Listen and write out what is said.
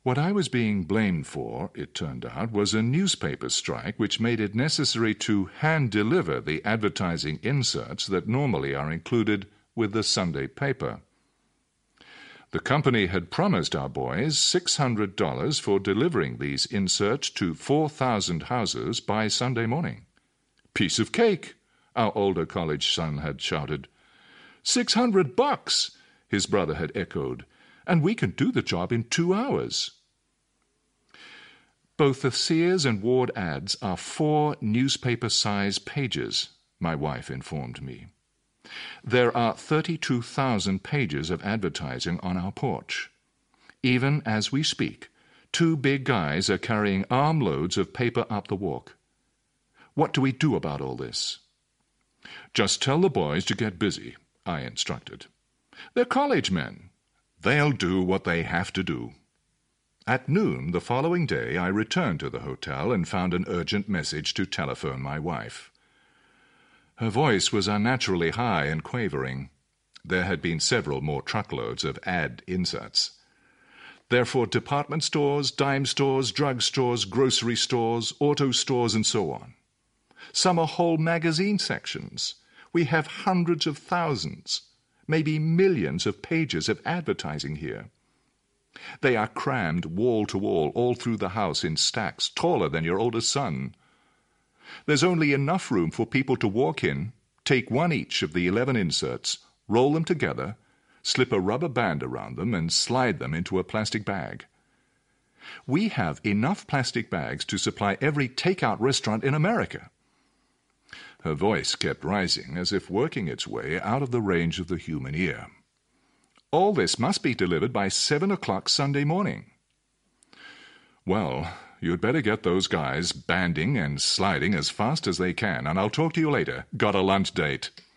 What I was being blamed for, it turned out, was a newspaper strike which made it necessary to hand-deliver the advertising inserts that normally are included with the Sunday paper. The company had promised our boys $600 for delivering these inserts to 4,000 houses by Sunday morning. "Piece of cake," our older college son had shouted. $600, his brother had echoed, "and we can do the job in 2 hours." Both the Sears and Ward ads are 4 newspaper-size pages, my wife informed me. There are 32,000 pages of advertising on our porch. Even as we speak, 2 big guys are carrying armloads of paper up the walk. What do we do about all this? "Just tell the boys to get busy," I instructed. "They're college men. They'll do what they have to do." At noon the following day I returned to the hotel and found an urgent message to telephone my wife. Her voice was unnaturally high and quavering. There had been several more truckloads of ad inserts. They're for department stores, dime stores, drug stores, grocery stores, auto stores, and so on. Some are whole magazine sections. We have hundreds of thousands, maybe millions of pages of advertising here. They are crammed wall to wall all through the house in stacks taller than your oldest son. There's only enough room for people to walk in, take one each of the 11 inserts, roll them together, slip a rubber band around them, and slide them into a plastic bag. We have enough plastic bags to supply every take-out restaurant in America. Her voice kept rising, as if working its way out of the range of the human ear. All this must be delivered by 7 o'clock Sunday morning. Well, you'd better get those guys banding and sliding as fast as they can, and I'll talk to you later. Got a lunch date.